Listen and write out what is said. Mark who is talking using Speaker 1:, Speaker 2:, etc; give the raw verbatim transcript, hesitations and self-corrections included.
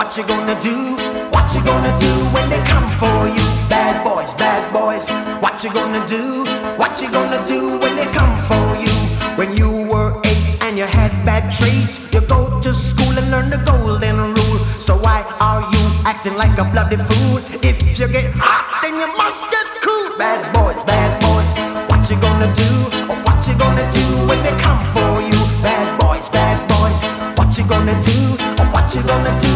Speaker 1: What you gonna do? What you gonna do when they come for you? Bad boys, bad boys. What you gonna do? What you gonna do when they come for you? When you were eight and you had bad traits, you go to school and learn the golden rule. So why are you acting like a bloody fool? If you get hot, then you must get cool. Bad boys, bad boys. What you gonna do? What you gonna do when they come for you? Bad boys, bad boys. What you gonna do? What you gonna do